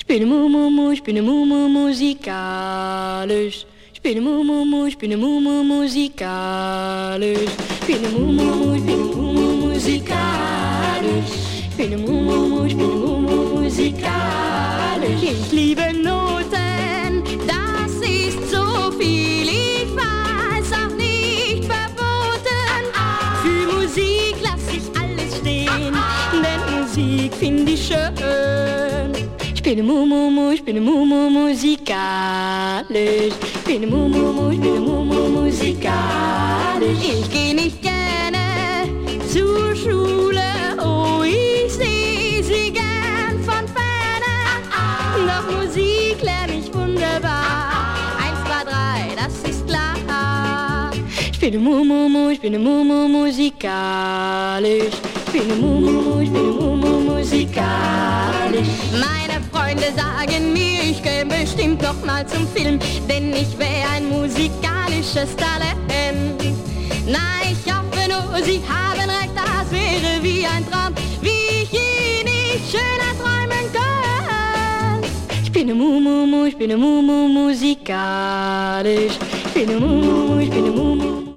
Ich bin Mumu, ich bin Mumu musikalisch. Ich bin Mumu, ich bin Mumu musikalisch. Ich bin Mumu, ich bin Mumu musikalisch. Ich bin Mumu, ich bin Mumu musikalisch. Ich liebe Noten, das ist so viel. Ich weiß auch nicht verboten. Für Musik lass ich alles stehen, denn Musik finde ich schön. Ich bin Mumu, ich bin Mumu musikalisch. Ich bin Mumu, ich bin Mumu musikalisch. Ich geh nicht gerne zur Schule, oh, ich seh sie gern von ferne. Doch Musik lerne ich wunderbar. 1, 2, 3, das ist klar. Ich bin Mumu, ich bin Mumu musikalisch. Ich bin Mumu, ich bin Mumu musikalisch. Meine Freunde sagen mir, ich käme bestimmt noch mal zum Film, denn ich wäre ein musikalisches Talent. Na, ich hoffe nur, sie haben recht, das wäre wie ein Traum, wie ich je nicht schöner träumen kann. Ich bin eine Mumu, ich bin eine Mumu musikalisch. Ich bin eine Mumu, ich bin eine Mumu.